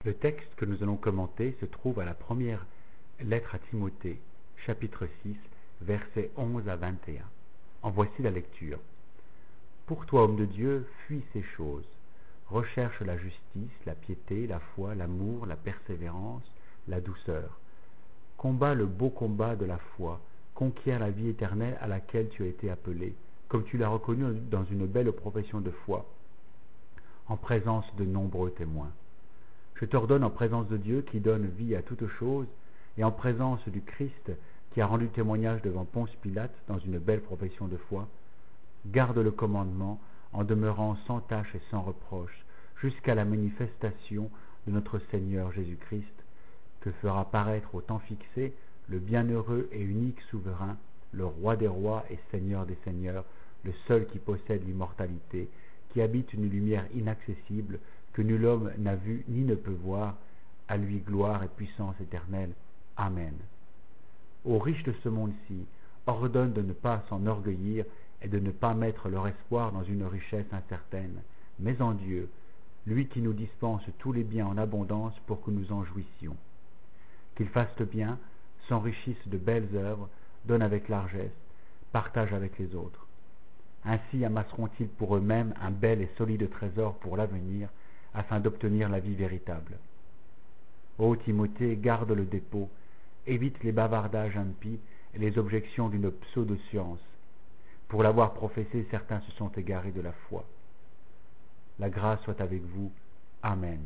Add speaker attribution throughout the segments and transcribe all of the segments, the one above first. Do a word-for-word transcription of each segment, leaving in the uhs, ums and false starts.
Speaker 1: Le texte que nous allons commenter se trouve à la première lettre à Timothée, chapitre six, versets onze à vingt et un. En voici la lecture. Pour toi, homme de Dieu, fuis ces choses. Recherche la justice, la piété, la foi, l'amour, la persévérance, la douceur. Combat le beau combat de la foi. Conquiert la vie éternelle à laquelle tu as été appelé, comme tu l'as reconnu dans une belle profession de foi, en présence de nombreux témoins. Je t'ordonne en présence de Dieu qui donne vie à toutes choses, et en présence du Christ qui a rendu témoignage devant Ponce Pilate dans une belle profession de foi, garde le commandement en demeurant sans tache et sans reproche, jusqu'à la manifestation de notre Seigneur Jésus-Christ, que fera paraître au temps fixé le bienheureux et unique souverain, le roi des rois et seigneur des seigneurs, le seul qui possède l'immortalité, qui habite une lumière inaccessible, que nul homme n'a vu ni ne peut voir, à lui gloire et puissance éternelle. Amen. Aux riches de ce monde-ci, ordonne de ne pas s'enorgueillir et de ne pas mettre leur espoir dans une richesse incertaine, mais en Dieu, lui qui nous dispense tous les biens en abondance pour que nous en jouissions. Qu'ils fassent le bien, s'enrichissent de belles œuvres, donnent avec largesse, partagent avec les autres. Ainsi amasseront-ils pour eux-mêmes un bel et solide trésor pour l'avenir, afin d'obtenir la vie véritable. Ô Timothée, garde le dépôt, évite les bavardages impies et les objections d'une pseudo-science. Pour l'avoir professé, certains se sont égarés de la foi. La grâce soit avec vous. Amen.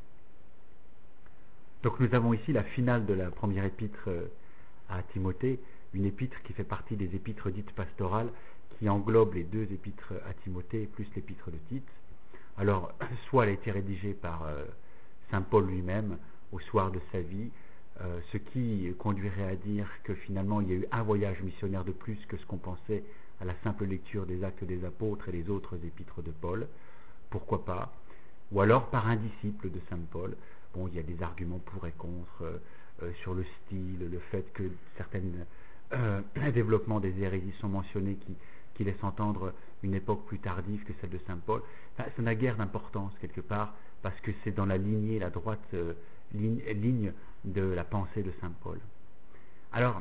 Speaker 1: Donc nous avons ici la finale de la première épître à Timothée, une épître qui fait partie des épîtres dites pastorales, qui englobe les deux épîtres à Timothée plus l'épître de Tite. Alors, soit elle a été rédigée par euh, saint Paul lui-même au soir de sa vie, euh, ce qui conduirait à dire que finalement il y a eu un voyage missionnaire de plus que ce qu'on pensait à la simple lecture des Actes des Apôtres et les autres épîtres de Paul. Pourquoi pas? Ou alors par un disciple de saint Paul. Bon, il y a des arguments pour et contre euh, euh, sur le style, le fait que certains euh, développements des hérésies sont mentionnés qui, qui laissent entendre une époque plus tardive que celle de saint Paul. Enfin, ça n'a guère d'importance quelque part, parce que c'est dans la lignée, la droite euh, ligne, ligne de la pensée de saint Paul. Alors,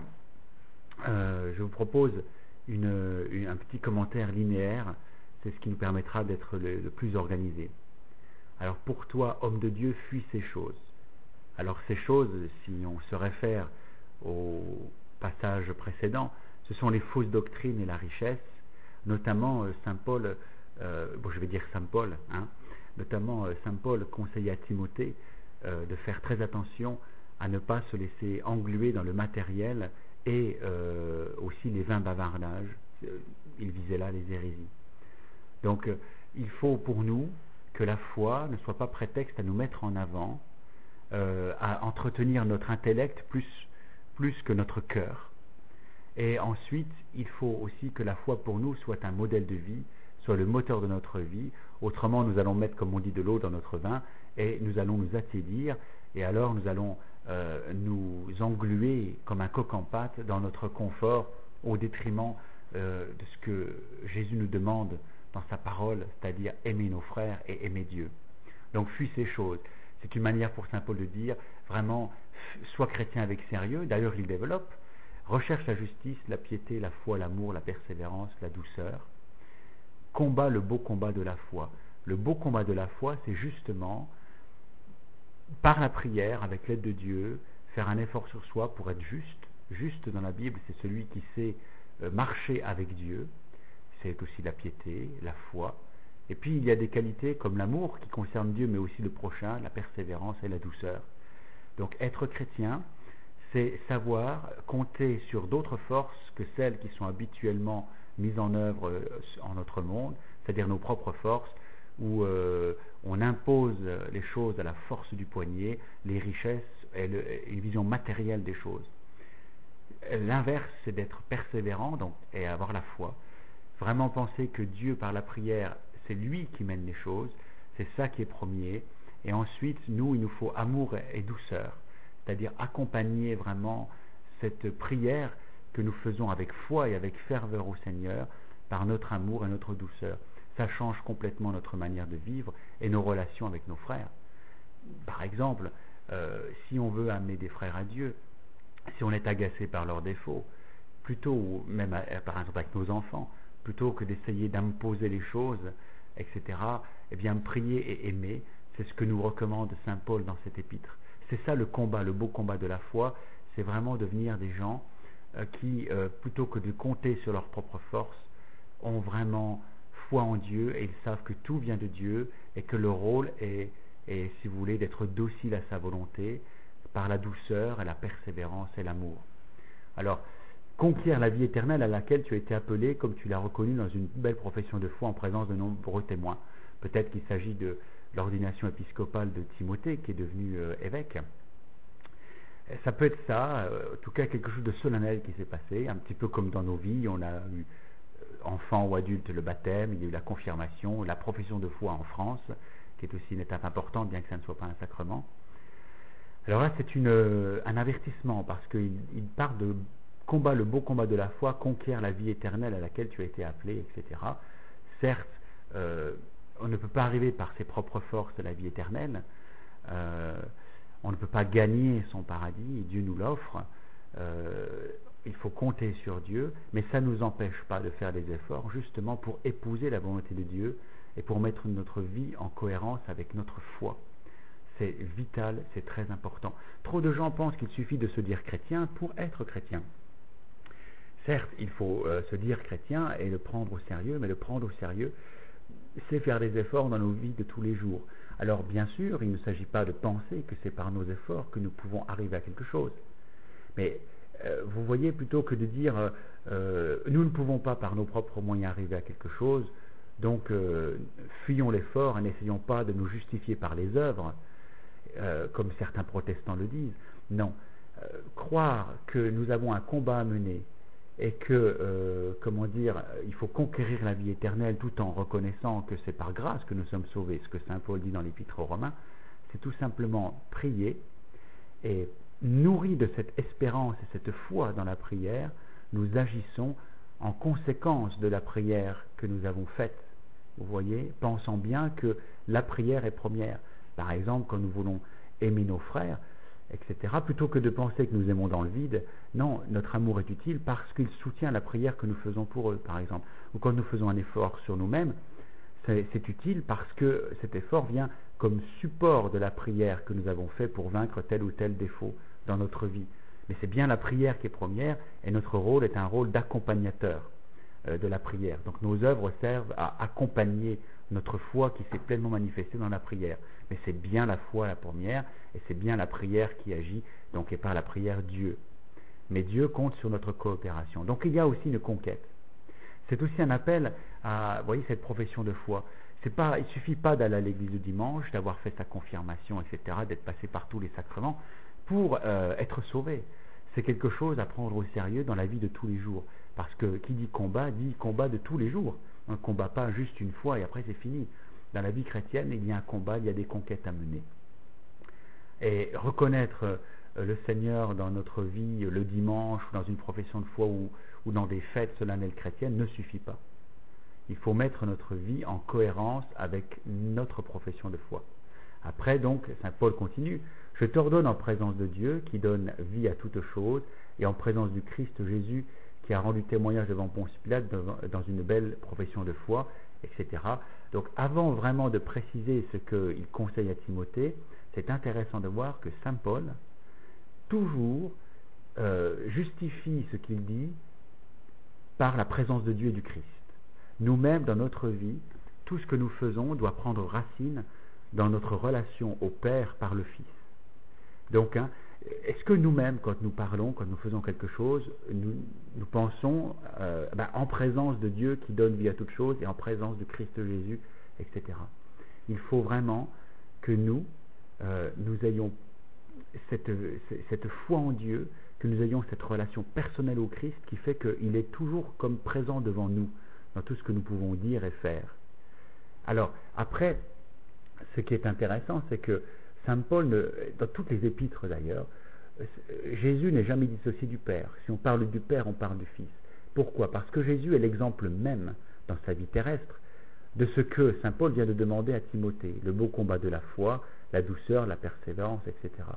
Speaker 1: euh, je vous propose une, une, un petit commentaire linéaire, c'est ce qui nous permettra d'être le, le plus organisé. Alors pour toi, homme de Dieu, fuis ces choses. Alors ces choses, si on se réfère au passage précédent, ce sont les fausses doctrines et la richesse, notamment euh, saint Paul, euh, bon je vais dire saint Paul, hein, notamment euh, saint Paul conseille à Timothée euh, de faire très attention à ne pas se laisser engluer dans le matériel et euh, aussi les vains bavardages. Il visait là les hérésies. Donc euh, il faut pour nous que la foi ne soit pas prétexte à nous mettre en avant, euh, à entretenir notre intellect plus, plus que notre cœur. Et ensuite, il faut aussi que la foi pour nous soit un modèle de vie, soit le moteur de notre vie. Autrement, nous allons mettre, comme on dit, de l'eau dans notre vin et nous allons nous attiédir et alors nous allons euh, nous engluer comme un coq en pâte dans notre confort au détriment euh, de ce que Jésus nous demande dans sa parole, c'est-à-dire aimer nos frères et aimer Dieu. Donc fuis ces choses. C'est une manière pour saint Paul de dire vraiment sois chrétien avec sérieux. D'ailleurs il développe, recherche la justice, la piété, la foi, l'amour, la persévérance, la douceur. Combat le beau combat de la foi. Le beau combat de la foi, c'est justement par la prière, avec l'aide de Dieu, faire un effort sur soi pour être juste. Juste dans la Bible, c'est celui qui sait marcher avec Dieu. C'est aussi la piété, la foi. Et puis il y a des qualités comme l'amour qui concerne Dieu mais aussi le prochain, la persévérance et la douceur. Donc être chrétien, c'est savoir compter sur d'autres forces que celles qui sont habituellement mises en œuvre en notre monde, c'est-à-dire nos propres forces, où euh, on impose les choses à la force du poignet, les richesses et, le, et une vision matérielle des choses. L'inverse, c'est d'être persévérant donc, et avoir la foi. Vraiment penser que Dieu, par la prière, c'est lui qui mène les choses, c'est ça qui est premier. Et ensuite, nous, il nous faut amour et douceur, c'est-à-dire accompagner vraiment cette prière que nous faisons avec foi et avec ferveur au Seigneur par notre amour et notre douceur. Ça change complètement notre manière de vivre et nos relations avec nos frères. par exemple, euh, si on veut amener des frères à Dieu, si on est agacé par leurs défauts, plutôt, même à, par exemple avec nos enfants, plutôt que d'essayer d'imposer les choses, et cetera, eh bien prier et aimer, c'est ce que nous recommande saint Paul dans cette épître. C'est ça le combat, le beau combat de la foi, c'est vraiment devenir des gens euh, qui, euh, plutôt que de compter sur leur propre force, ont vraiment foi en Dieu et ils savent que tout vient de Dieu et que leur rôle est, est si vous voulez, d'être docile à sa volonté par la douceur et la persévérance et l'amour. Alors, conquiert la vie éternelle à laquelle tu as été appelé, comme tu l'as reconnu dans une belle profession de foi en présence de nombreux témoins. Peut-être qu'il s'agit de l'ordination épiscopale de Timothée, qui est devenu euh, évêque. Ça peut être ça, euh, en tout cas quelque chose de solennel qui s'est passé, un petit peu comme dans nos vies, on a eu euh, enfant ou adulte le baptême, il y a eu la confirmation, la profession de foi en France, qui est aussi une étape importante, bien que ça ne soit pas un sacrement. Alors là, c'est une, euh, un avertissement, parce qu'il il parle de combat, le beau combat de la foi, conquiert la vie éternelle à laquelle tu as été appelé, et cetera. Certes, euh, on ne peut pas arriver par ses propres forces à la vie éternelle, euh, on ne peut pas gagner son paradis, et Dieu nous l'offre, euh, il faut compter sur Dieu, mais ça ne nous empêche pas de faire des efforts, justement pour épouser la volonté de Dieu, et pour mettre notre vie en cohérence avec notre foi. C'est vital, c'est très important. Trop de gens pensent qu'il suffit de se dire chrétien pour être chrétien. Certes, il faut euh, se dire chrétien et le prendre au sérieux, mais le prendre au sérieux, c'est faire des efforts dans nos vies de tous les jours. Alors bien sûr, il ne s'agit pas de penser que c'est par nos efforts que nous pouvons arriver à quelque chose. Mais euh, vous voyez, plutôt que de dire euh, euh, nous ne pouvons pas par nos propres moyens arriver à quelque chose, donc euh, fuyons l'effort et n'essayons pas de nous justifier par les œuvres, euh, comme certains protestants le disent. Non, euh, croire que nous avons un combat à mener et que, euh, comment dire, il faut conquérir la vie éternelle tout en reconnaissant que c'est par grâce que nous sommes sauvés, ce que saint Paul dit dans l'Épître aux Romains, c'est tout simplement prier et nourris de cette espérance et cette foi dans la prière, nous agissons en conséquence de la prière que nous avons faite. Vous voyez, pensant bien que la prière est première. Par exemple, quand nous voulons aimer nos frères, et cetera, plutôt que de penser que nous aimons dans le vide, non, notre amour est utile parce qu'il soutient la prière que nous faisons pour eux, par exemple. Ou quand nous faisons un effort sur nous-mêmes, c'est, c'est utile parce que cet effort vient comme support de la prière que nous avons fait pour vaincre tel ou tel défaut dans notre vie. Mais c'est bien la prière qui est première et notre rôle est un rôle d'accompagnateur euh, de la prière. Donc nos œuvres servent à accompagner notre foi qui s'est pleinement manifestée dans la prière. Mais c'est bien la foi la première et c'est bien la prière qui agit, donc et par la prière Dieu. Mais Dieu compte sur notre coopération. Donc il y a aussi une conquête. C'est aussi un appel à, vous voyez, cette profession de foi. C'est pas, il ne suffit pas d'aller à l'église le dimanche, d'avoir fait sa confirmation, et cetera, d'être passé par tous les sacrements pour euh, être sauvé. C'est quelque chose à prendre au sérieux dans la vie de tous les jours. Parce que qui dit combat, dit combat de tous les jours. On ne combat pas juste une fois et après c'est fini. Dans la vie chrétienne, il y a un combat, il y a des conquêtes à mener. Et reconnaître euh, le Seigneur dans notre vie le dimanche, ou dans une profession de foi, ou, ou dans des fêtes solennelles chrétiennes, ne suffit pas. Il faut mettre notre vie en cohérence avec notre profession de foi. Après, donc, saint Paul continue, « Je t'ordonne en présence de Dieu, qui donne vie à toutes choses, et en présence du Christ Jésus, qui a rendu témoignage devant Ponce Pilate dans une belle profession de foi, et cetera » Donc, avant vraiment de préciser ce qu'il conseille à Timothée, c'est intéressant de voir que saint Paul, toujours, euh, justifie ce qu'il dit par la présence de Dieu et du Christ. Nous-mêmes, dans notre vie, tout ce que nous faisons doit prendre racine dans notre relation au Père par le Fils. Donc, hein, est-ce que nous-mêmes, quand nous parlons, quand nous faisons quelque chose, nous, nous pensons euh, ben, en présence de Dieu qui donne vie à toute chose et en présence du Christ Jésus, et cetera. Il faut vraiment que nous, euh, nous ayons cette, cette foi en Dieu, que nous ayons cette relation personnelle au Christ qui fait qu'il est toujours comme présent devant nous dans tout ce que nous pouvons dire et faire. Alors, après, ce qui est intéressant, c'est que saint Paul, ne, dans toutes les épîtres d'ailleurs, Jésus n'est jamais dissocié du Père. Si on parle du Père, on parle du Fils. Pourquoi ? Parce que Jésus est l'exemple même, dans sa vie terrestre, de ce que saint Paul vient de demander à Timothée, le beau combat de la foi, la douceur, la persévérance, et cetera.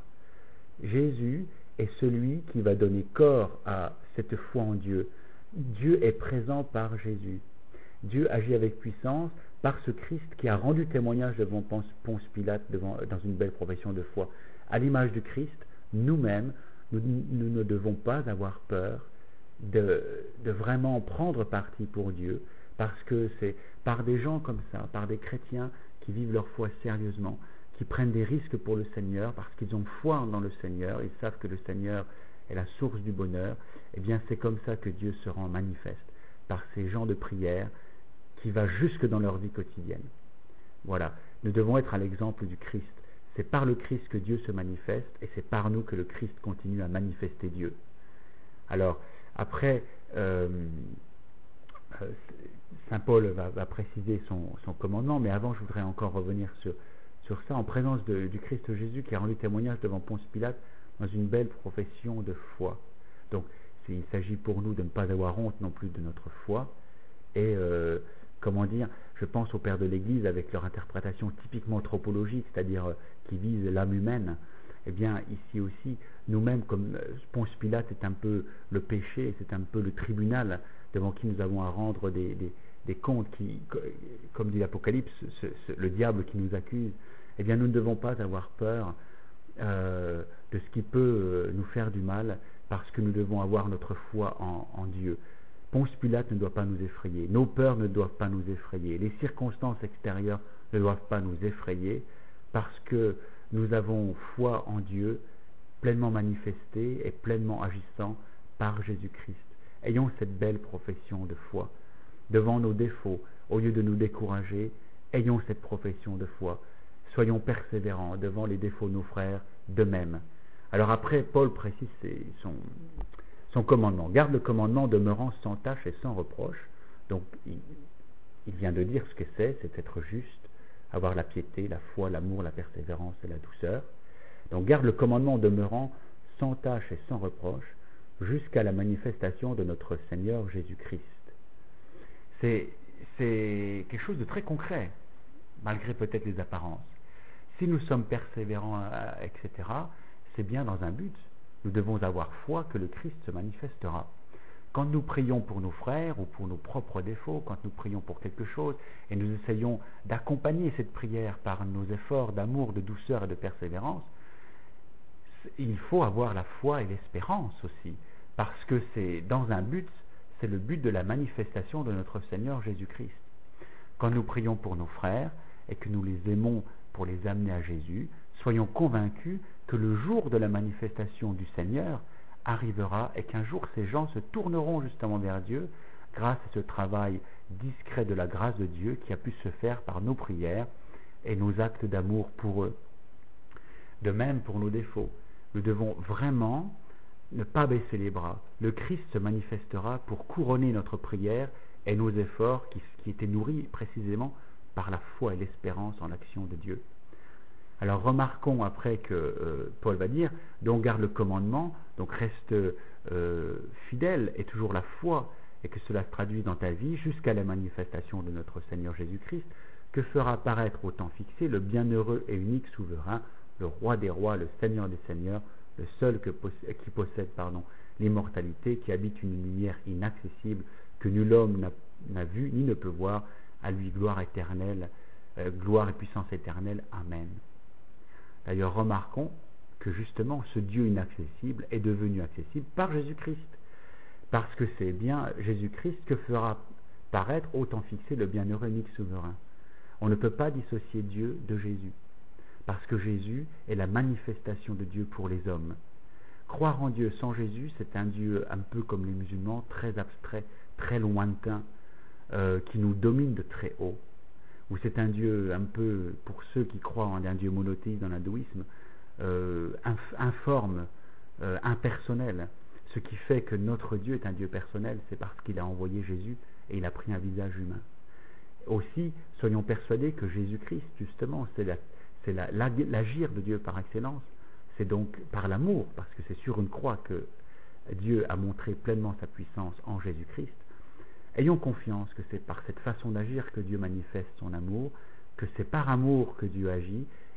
Speaker 1: Jésus est celui qui va donner corps à cette foi en Dieu. Dieu est présent par Jésus. Dieu agit avec puissance par ce Christ qui a rendu témoignage devant Ponce Pilate devant, dans une belle profession de foi. À l'image du Christ, nous-mêmes, nous, nous ne devons pas avoir peur de, de vraiment prendre parti pour Dieu, parce que c'est par des gens comme ça, par des chrétiens qui vivent leur foi sérieusement, qui prennent des risques pour le Seigneur, parce qu'ils ont foi dans le Seigneur, ils savent que le Seigneur est la source du bonheur, et bien c'est comme ça que Dieu se rend manifeste, par ces gens de prière qui va jusque dans leur vie quotidienne. Voilà, nous devons être à l'exemple du Christ. C'est par le Christ que Dieu se manifeste, et c'est par nous que le Christ continue à manifester Dieu. Alors, après, euh, euh, Saint Paul va, va préciser son, son commandement, mais avant, je voudrais encore revenir sur, sur ça, en présence de, du Christ Jésus qui a rendu témoignage devant Ponce Pilate dans une belle profession de foi. Donc, il s'agit pour nous de ne pas avoir honte non plus de notre foi, et euh, comment dire, je pense aux pères de l'Église avec leur interprétation typiquement anthropologique, c'est-à-dire euh, qui vise l'âme humaine. Eh bien, ici aussi, nous-mêmes, comme Ponce Pilate est un peu le péché, c'est un peu le tribunal devant qui nous avons à rendre des, des, des comptes, qui, comme dit l'Apocalypse, ce, ce, le diable qui nous accuse, eh bien, nous ne devons pas avoir peur euh, de ce qui peut nous faire du mal, parce que nous devons avoir notre foi en, en Dieu. Ponce Pilate ne doit pas nous effrayer, nos peurs ne doivent pas nous effrayer, les circonstances extérieures ne doivent pas nous effrayer, parce que nous avons foi en Dieu, pleinement manifestée et pleinement agissant par Jésus-Christ. Ayons cette belle profession de foi. Devant nos défauts, au lieu de nous décourager, ayons cette profession de foi. Soyons persévérants devant les défauts de nos frères, de même. Alors après, Paul précise son, son commandement. Garde le commandement demeurant sans tâche et sans reproche. Donc, il, il vient de dire ce que c'est, c'est être juste, avoir la piété, la foi, l'amour, la persévérance et la douceur. Donc garde le commandement demeurant sans tâche et sans reproche jusqu'à la manifestation de notre Seigneur Jésus-Christ. C'est, c'est quelque chose de très concret, malgré peut-être les apparences. Si nous sommes persévérants, et cetera, c'est bien dans un but. Nous devons avoir foi que le Christ se manifestera. Quand nous prions pour nos frères ou pour nos propres défauts, quand nous prions pour quelque chose et nous essayons d'accompagner cette prière par nos efforts d'amour, de douceur et de persévérance, il faut avoir la foi et l'espérance aussi, parce que c'est dans un but, c'est le but de la manifestation de notre Seigneur Jésus-Christ. Quand nous prions pour nos frères et que nous les aimons pour les amener à Jésus, soyons convaincus que le jour de la manifestation du Seigneur arrivera et qu'un jour ces gens se tourneront justement vers Dieu grâce à ce travail discret de la grâce de Dieu qui a pu se faire par nos prières et nos actes d'amour pour eux. De même pour nos défauts. Nous devons vraiment ne pas baisser les bras. Le Christ se manifestera pour couronner notre prière et nos efforts qui, qui étaient nourris précisément par la foi et l'espérance en l'action de Dieu. Alors remarquons après que euh, Paul va dire, donc garde le commandement, donc reste euh, fidèle et toujours la foi, et que cela se traduise dans ta vie jusqu'à la manifestation de notre Seigneur Jésus-Christ, que fera paraître au temps fixé le bienheureux et unique souverain, le roi des rois, le Seigneur des seigneurs, le seul que possède, qui possède pardon, l'immortalité, qui habite une lumière inaccessible, que nul homme n'a, n'a vu ni ne peut voir, à lui gloire éternelle, euh, gloire et puissance éternelle. Amen. D'ailleurs, remarquons que justement ce Dieu inaccessible est devenu accessible par Jésus-Christ. Parce que c'est bien Jésus-Christ que fera paraître au temps fixé le bienheureux unique souverain. On ne peut pas dissocier Dieu de Jésus. Parce que Jésus est la manifestation de Dieu pour les hommes. Croire en Dieu sans Jésus, c'est un Dieu un peu comme les musulmans, très abstrait, très lointain, euh, qui nous domine de très haut. Ou c'est un Dieu un peu, pour ceux qui croient en un Dieu monothéiste dans l'hindouisme, euh, inf- informe, euh, impersonnel. Ce qui fait que notre Dieu est un Dieu personnel, c'est parce qu'il a envoyé Jésus et il a pris un visage humain. Aussi, soyons persuadés que Jésus-Christ, justement, c'est, la, c'est la, la, l'agir de Dieu par excellence. C'est donc par l'amour, parce que c'est sur une croix que Dieu a montré pleinement sa puissance en Jésus-Christ. Ayons confiance que c'est par cette façon d'agir que Dieu manifeste son amour, que c'est par amour que Dieu agit,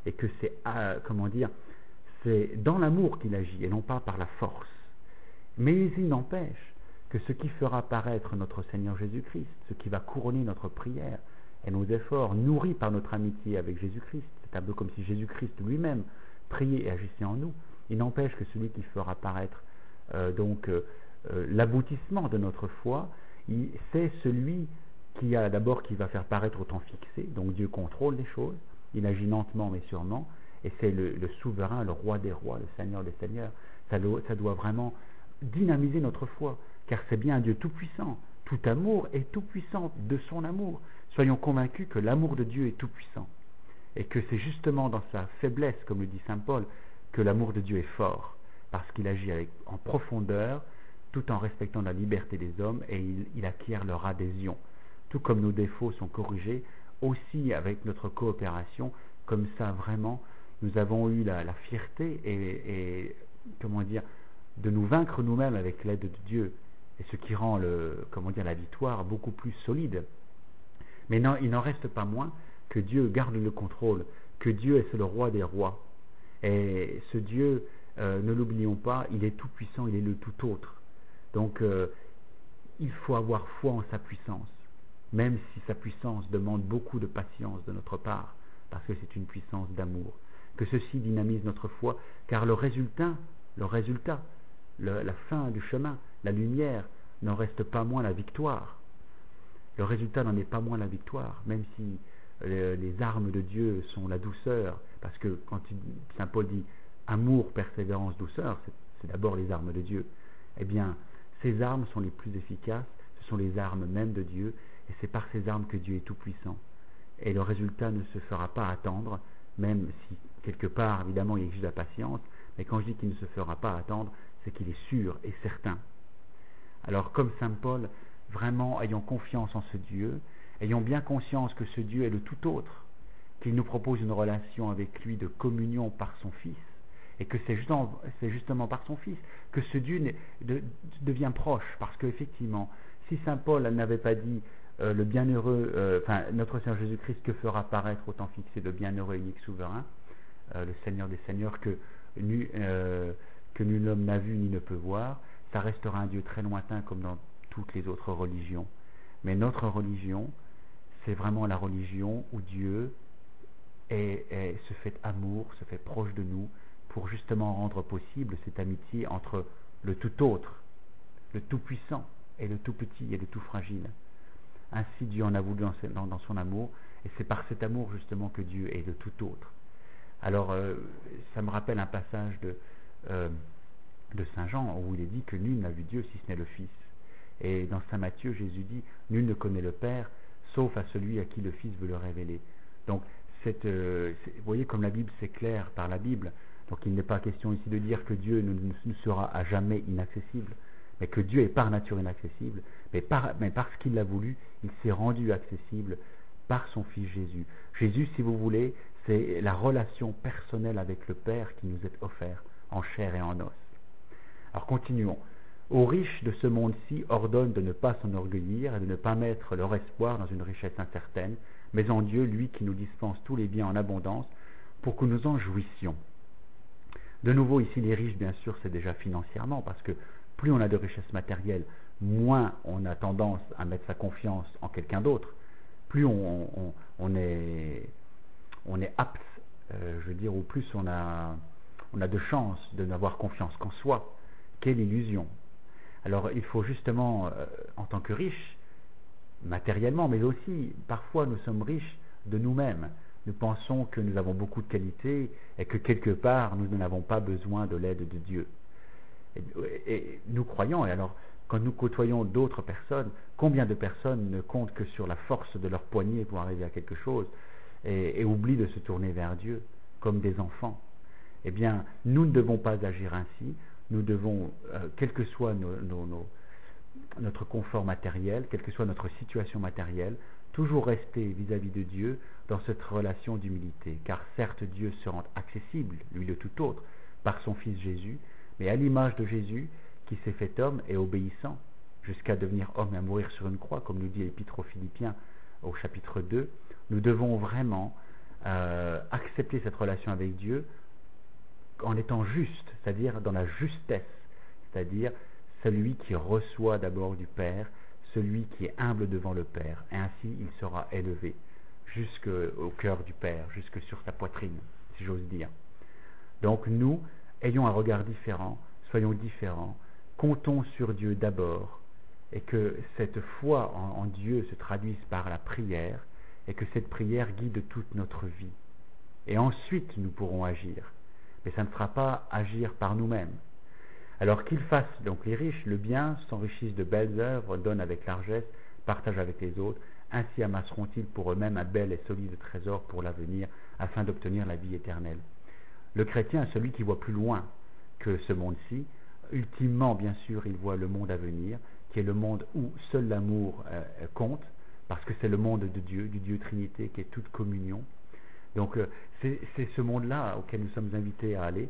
Speaker 1: et que c'est, euh, comment dire, c'est dans l'amour qu'il agit et non pas par la force. Mais il n'empêche que ce qui fera paraître notre Seigneur Jésus-Christ, ce qui va couronner notre prière et nos efforts, nourris par notre amitié avec Jésus-Christ, c'est un peu comme si Jésus-Christ lui-même priait et agissait en nous, il n'empêche que celui qui fera paraître euh, donc euh, euh, l'aboutissement de notre foi, il, c'est celui qui a d'abord qui va faire paraître au temps fixé, donc Dieu contrôle les choses, il agit lentement mais sûrement, et c'est le, le souverain, le roi des rois, le Seigneur des seigneurs. Ça doit, ça doit vraiment dynamiser notre foi, car c'est bien un Dieu tout-puissant. Tout amour est tout-puissant de son amour. Soyons convaincus que l'amour de Dieu est tout-puissant, et que c'est justement dans sa faiblesse, comme le dit saint Paul, que l'amour de Dieu est fort, parce qu'il agit avec, en profondeur, tout en respectant la liberté des hommes, et il, il acquiert leur adhésion. Tout comme nos défauts sont corrigés, aussi avec notre coopération, comme ça vraiment, nous avons eu la, la fierté et, et, comment dire, de nous vaincre nous-mêmes avec l'aide de Dieu, et ce qui rend le, comment dire, la victoire beaucoup plus solide. Mais non, il n'en reste pas moins que Dieu garde le contrôle, que Dieu est le roi des rois. Et ce Dieu, euh, ne l'oublions pas, il est tout puissant, il est le tout autre. Donc, euh, il faut avoir foi en sa puissance, même si sa puissance demande beaucoup de patience de notre part, parce que c'est une puissance d'amour. Que ceci dynamise notre foi, car le résultat, le résultat, le, la fin du chemin, la lumière, n'en reste pas moins la victoire. Le résultat n'en est pas moins la victoire, même si euh, les armes de Dieu sont la douceur, parce que quand il, saint Paul dit amour, persévérance, douceur, c'est, c'est d'abord les armes de Dieu. Eh bien, ces armes sont les plus efficaces, ce sont les armes même de Dieu, et c'est par ces armes que Dieu est tout puissant. Et le résultat ne se fera pas attendre, même si quelque part, évidemment, il exige la patience, mais quand je dis qu'il ne se fera pas attendre, c'est qu'il est sûr et certain. Alors, comme saint Paul, vraiment, ayons confiance en ce Dieu, ayons bien conscience que ce Dieu est le tout autre, qu'il nous propose une relation avec lui de communion par son Fils, et que c'est justement, c'est justement par son Fils que ce Dieu de, de, devient proche, parce qu'effectivement, si saint Paul n'avait pas dit euh, le bienheureux, euh, enfin notre Seigneur Jésus-Christ que fera paraître au temps fixé le bienheureux unique souverain, euh, le Seigneur des seigneurs que, nu, euh, que nul homme n'a vu ni ne peut voir, ça restera un Dieu très lointain comme dans toutes les autres religions. Mais notre religion, c'est vraiment la religion où Dieu est, est, se fait amour, se fait proche de nous, pour justement rendre possible cette amitié entre le tout autre, le tout puissant, et le tout petit et le tout fragile. Ainsi Dieu en a voulu dans, dans son amour, et c'est par cet amour justement que Dieu est le tout autre. Alors euh, ça me rappelle un passage de, euh, de saint Jean où il est dit que nul n'a vu Dieu si ce n'est le Fils. Et dans saint Matthieu, Jésus dit nul ne connaît le Père sauf à celui à qui le Fils veut le révéler. Donc cette, euh, vous voyez comme la Bible c'est clair par la Bible. Donc il n'est pas question ici de dire que Dieu ne, ne sera à jamais inaccessible, mais que Dieu est par nature inaccessible, mais, par, mais parce qu'il l'a voulu, il s'est rendu accessible par son Fils Jésus. Jésus, si vous voulez, c'est la relation personnelle avec le Père qui nous est offerte en chair et en os. Alors continuons. Aux riches de ce monde-ci ordonne de ne pas s'enorgueillir et de ne pas mettre leur espoir dans une richesse incertaine, mais en Dieu, lui qui nous dispense tous les biens en abondance, pour que nous en jouissions. De nouveau, ici, les riches, bien sûr, c'est déjà financièrement, parce que plus on a de richesses matérielles, moins on a tendance à mettre sa confiance en quelqu'un d'autre, plus on, on, on, est, on est apte, euh, je veux dire, ou plus on a, on a de chances de n'avoir confiance qu'en soi. Quelle illusion! Alors, il faut justement, euh, en tant que riche, matériellement, mais aussi, parfois, nous sommes riches de nous-mêmes. Nous pensons que nous avons beaucoup de qualités et que quelque part, nous n'avons pas besoin de l'aide de Dieu. Et, et nous croyons, et alors, quand nous côtoyons d'autres personnes, combien de personnes ne comptent que sur la force de leur poignet pour arriver à quelque chose et, et oublient de se tourner vers Dieu, comme des enfants? Eh bien, nous ne devons pas agir ainsi. Nous devons, euh, quel que soit nos, nos, nos, notre confort matériel, quelle que soit notre situation matérielle, toujours rester vis-à-vis de Dieu dans cette relation d'humilité. Car certes, Dieu se rend accessible, lui le tout autre, par son Fils Jésus, mais à l'image de Jésus, qui s'est fait homme et obéissant, jusqu'à devenir homme et à mourir sur une croix, comme nous dit l'Épître aux Philippiens au chapitre deux, nous devons vraiment euh, accepter cette relation avec Dieu en étant juste, c'est-à-dire dans la justesse, c'est-à-dire celui qui reçoit d'abord du Père, celui qui est humble devant le Père, et ainsi il sera élevé jusqu'au cœur du Père, jusque sur sa poitrine, si j'ose dire. Donc nous, ayons un regard différent, soyons différents, comptons sur Dieu d'abord, et que cette foi en, en Dieu se traduise par la prière, et que cette prière guide toute notre vie. Et ensuite nous pourrons agir, mais ça ne sera pas agir par nous-mêmes. Alors qu'ils fassent donc les riches le bien, s'enrichissent de belles œuvres, donnent avec largesse, partagent avec les autres, ainsi amasseront-ils pour eux-mêmes un bel et solide trésor pour l'avenir, afin d'obtenir la vie éternelle. Le chrétien est celui qui voit plus loin que ce monde-ci. Ultimement, bien sûr, il voit le monde à venir, qui est le monde où seul l'amour euh, compte, parce que c'est le monde de Dieu, du Dieu Trinité, qui est toute communion. Donc euh, c'est, c'est ce monde-là auquel nous sommes invités à aller.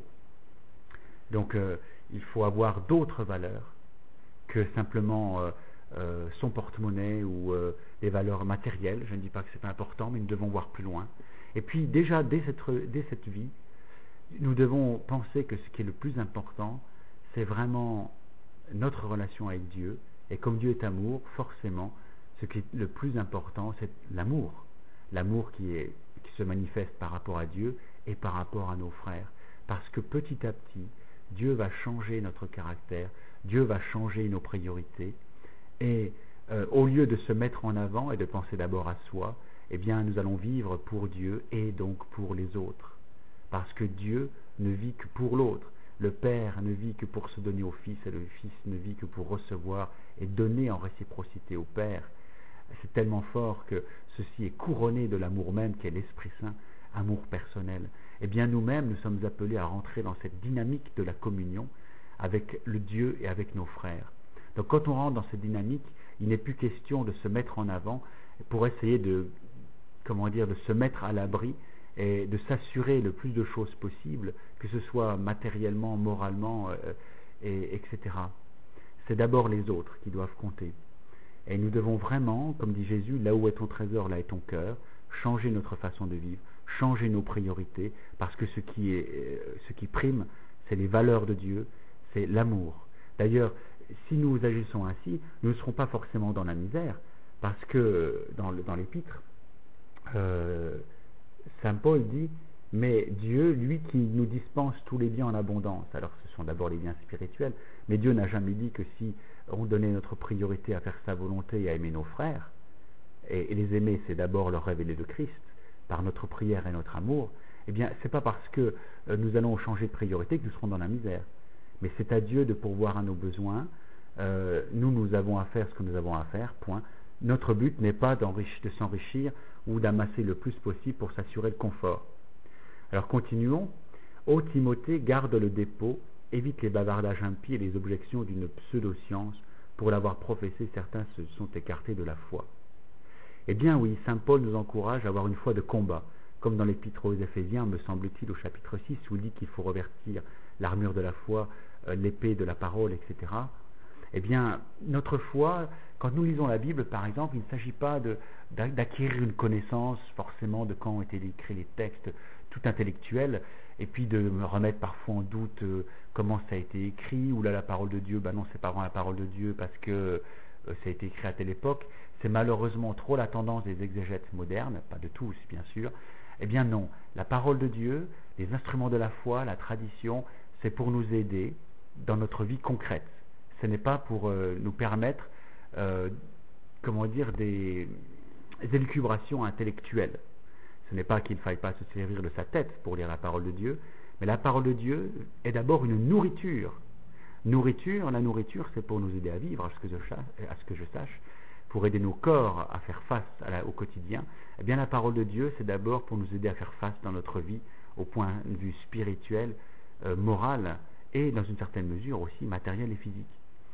Speaker 1: Donc euh, il faut avoir d'autres valeurs que simplement euh, euh, son porte-monnaie ou euh, les valeurs matérielles. Je ne dis pas que c'est pas important, mais nous devons voir plus loin. Et puis déjà, dès cette, dès cette vie, nous devons penser que ce qui est le plus important, c'est vraiment notre relation avec Dieu. Et comme Dieu est amour, forcément, ce qui est le plus important, c'est l'amour. L'amour qui, est, qui se manifeste par rapport à Dieu et par rapport à nos frères. Parce que petit à petit, Dieu va changer notre caractère, Dieu va changer nos priorités. Et euh, au lieu de se mettre en avant et de penser d'abord à soi, eh bien, nous allons vivre pour Dieu et donc pour les autres. Parce que Dieu ne vit que pour l'autre. Le Père ne vit que pour se donner au Fils et le Fils ne vit que pour recevoir et donner en réciprocité au Père. C'est tellement fort que ceci est couronné de l'amour même qui est l'Esprit Saint, amour personnel. Eh bien nous-mêmes, nous sommes appelés à rentrer dans cette dynamique de la communion avec le Dieu et avec nos frères. Donc quand on rentre dans cette dynamique, il n'est plus question de se mettre en avant pour essayer de, comment dire, de se mettre à l'abri et de s'assurer le plus de choses possible, que ce soit matériellement, moralement, euh, et, etc. C'est d'abord les autres qui doivent compter. Et nous devons vraiment, comme dit Jésus, là où est ton trésor, là est ton cœur, changer notre façon de vivre, changer nos priorités, parce que ce qui, est, ce qui prime, c'est les valeurs de Dieu, c'est l'amour. D'ailleurs, si nous agissons ainsi, nous ne serons pas forcément dans la misère, parce que dans, le, dans l'épître, euh, Saint Paul dit, mais Dieu, lui qui nous dispense tous les biens en abondance, alors ce sont d'abord les biens spirituels, mais Dieu n'a jamais dit que si on donnait notre priorité à faire sa volonté et à aimer nos frères, et, et les aimer, c'est d'abord leur révéler le Christ, par notre prière et notre amour, eh bien, c'est pas parce que euh, nous allons changer de priorité que nous serons dans la misère. Mais c'est à Dieu de pourvoir à nos besoins. Euh, nous, nous avons à faire ce que nous avons à faire, point. Notre but n'est pas d'enrichir, de s'enrichir ou d'amasser le plus possible pour s'assurer le confort. Alors continuons. Ô Timothée, garde le dépôt, évite les bavardages impies et les objections d'une pseudo-science. Pour l'avoir professé, certains se sont écartés de la foi. Eh bien oui, saint Paul nous encourage à avoir une foi de combat, comme dans l'épître aux Éphésiens, me semble-t-il, au chapitre six, où il dit qu'il faut revêtir l'armure de la foi, euh, l'épée de la parole, et cetera. Eh bien, notre foi, quand nous lisons la Bible, par exemple, il ne s'agit pas de, d'acquérir une connaissance forcément de quand ont été écrits les textes, tout intellectuels, et puis de me remettre parfois en doute euh, comment ça a été écrit, ou là la parole de Dieu, ben non, c'est pas vraiment la parole de Dieu parce que euh, ça a été écrit à telle époque. C'est malheureusement trop la tendance des exégètes modernes, pas de tous bien sûr. Eh bien non, la parole de Dieu, les instruments de la foi, la tradition, c'est pour nous aider dans notre vie concrète. Ce n'est pas pour euh, nous permettre, euh, comment dire, des, des élucubrations intellectuelles. Ce n'est pas qu'il ne faille pas se servir de sa tête pour lire la parole de Dieu, mais la parole de Dieu est d'abord une nourriture. Nourriture, la nourriture, c'est pour nous aider à vivre, à ce que je, à ce que je sache, pour aider nos corps à faire face à la, au quotidien. Eh bien, la parole de Dieu, c'est d'abord pour nous aider à faire face dans notre vie, au point de vue spirituel, euh, moral, et dans une certaine mesure aussi matériel et physique.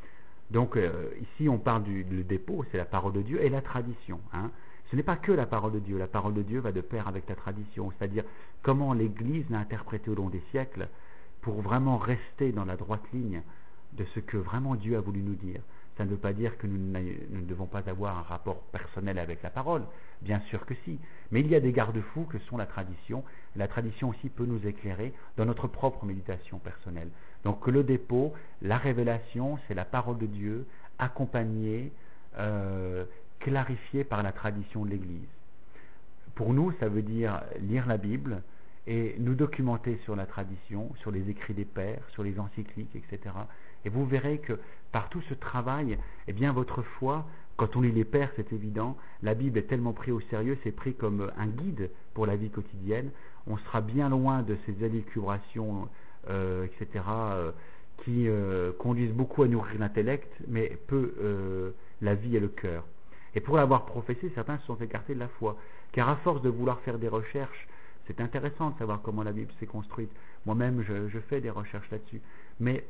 Speaker 1: Donc euh, ici on parle du le dépôt, c'est la parole de Dieu et la tradition. Hein. Ce n'est pas que la parole de Dieu, la parole de Dieu va de pair avec la tradition, c'est-à-dire comment l'Église l'a interprété au long des siècles pour vraiment rester dans la droite ligne de ce que vraiment Dieu a voulu nous dire. Ça ne veut pas dire que nous, nous ne devons pas avoir un rapport personnel avec la parole, bien sûr que si. Mais il y a des garde-fous que sont la tradition. La tradition aussi peut nous éclairer dans notre propre méditation personnelle. Donc le dépôt, la révélation, c'est la parole de Dieu, accompagnée, euh, clarifiée par la tradition de l'Église. Pour nous, ça veut dire lire la Bible et nous documenter sur la tradition, sur les écrits des pères, sur les encycliques, et cetera. Et vous verrez que par tout ce travail, eh bien votre foi, quand on lit les pères, c'est évident, la Bible est tellement prise au sérieux, c'est pris comme un guide pour la vie quotidienne. On sera bien loin de ces élucubrations, euh, et cetera, euh, qui euh, conduisent beaucoup à nourrir l'intellect, mais peu euh, la vie et le cœur. Et pour l'avoir professé, certains se sont écartés de la foi. Car à force de vouloir faire des recherches, c'est intéressant de savoir comment la Bible s'est construite. Moi-même, je, je fais des recherches là-dessus. Mais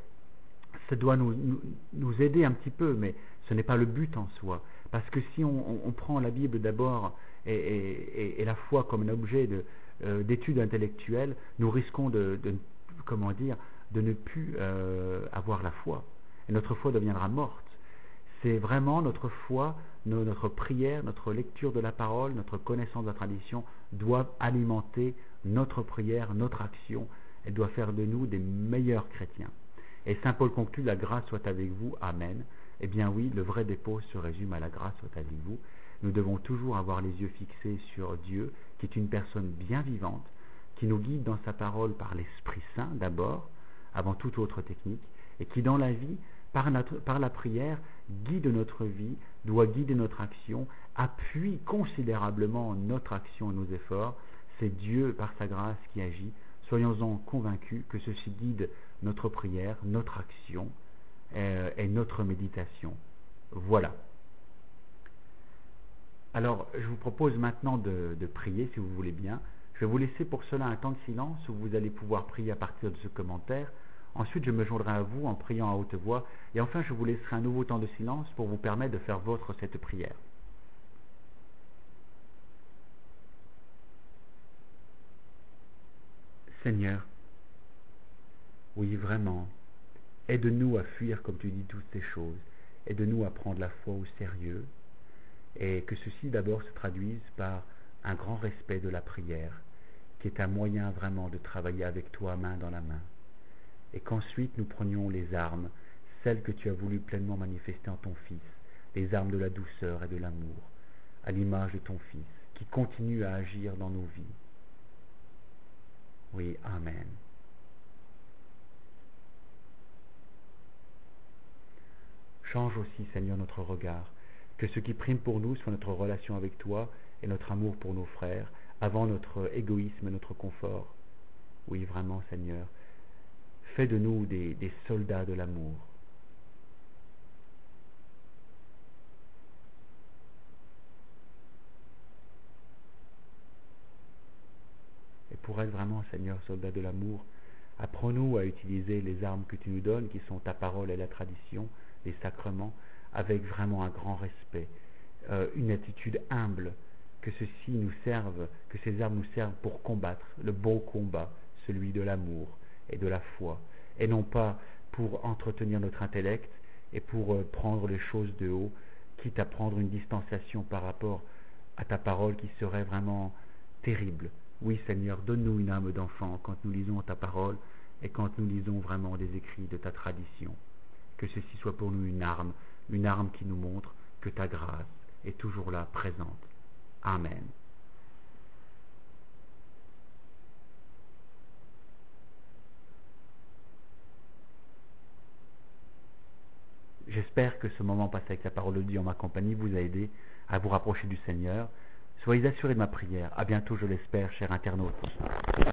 Speaker 1: ça doit nous, nous, nous aider un petit peu, mais ce n'est pas le but en soi. Parce que si on, on, on prend la Bible d'abord et, et, et la foi comme un objet de, euh, d'étude intellectuelle, nous risquons de, de, comment dire, de ne plus euh, avoir la foi. Et notre foi deviendra morte. C'est vraiment notre foi, notre prière, notre lecture de la parole, notre connaissance de la tradition doivent alimenter notre prière, notre action. Elle doit faire de nous des meilleurs chrétiens. Et saint Paul conclut, la grâce soit avec vous, amen. Eh bien oui, le vrai dépôt se résume à la grâce soit avec vous. Nous devons toujours avoir les yeux fixés sur Dieu, qui est une personne bien vivante, qui nous guide dans sa parole par l'Esprit Saint d'abord, avant toute autre technique, et qui dans la vie, par, notre, par la prière, guide notre vie, doit guider notre action, appuie considérablement notre action et nos efforts. C'est Dieu, par sa grâce, qui agit. Soyons-en convaincus que ceci guide notre prière, notre action euh, et notre méditation. Voilà. Alors, je vous propose maintenant de, de prier, si vous voulez bien. Je vais vous laisser pour cela un temps de silence où vous allez pouvoir prier à partir de ce commentaire. Ensuite, je me joindrai à vous en priant à haute voix. Et enfin, je vous laisserai un nouveau temps de silence pour vous permettre de faire vôtre cette prière. Seigneur, oui, vraiment, aide-nous à fuir, comme tu dis, toutes ces choses. Aide-nous à prendre la foi au sérieux. Et que ceci d'abord se traduise par un grand respect de la prière, qui est un moyen vraiment de travailler avec toi main dans la main. Et qu'ensuite nous prenions les armes, celles que tu as voulu pleinement manifester en ton Fils, les armes de la douceur et de l'amour, à l'image de ton Fils, qui continue à agir dans nos vies. Oui, Amen. Change aussi, Seigneur, notre regard, que ce qui prime pour nous soit notre relation avec toi et notre amour pour nos frères, avant notre égoïsme et notre confort. Oui, vraiment, Seigneur, fais de nous des, des soldats de l'amour. Et pour être vraiment, Seigneur, soldats de l'amour, apprends-nous à utiliser les armes que tu nous donnes, qui sont ta parole et la tradition, les sacrements, avec vraiment un grand respect, euh, une attitude humble, que ceci nous serve, que ces armes nous servent pour combattre le beau combat, celui de l'amour et de la foi, et non pas pour entretenir notre intellect et pour euh, prendre les choses de haut, quitte à prendre une distanciation par rapport à ta parole qui serait vraiment terrible. Oui, Seigneur, donne-nous une âme d'enfant quand nous lisons ta parole et quand nous lisons vraiment des écrits de ta tradition. Que ceci soit pour nous une arme, une arme qui nous montre que ta grâce est toujours là, présente. Amen. J'espère que ce moment passé avec la parole de Dieu en ma compagnie vous a aidé à vous rapprocher du Seigneur. Soyez assurés de ma prière. À bientôt, je l'espère, chers internautes.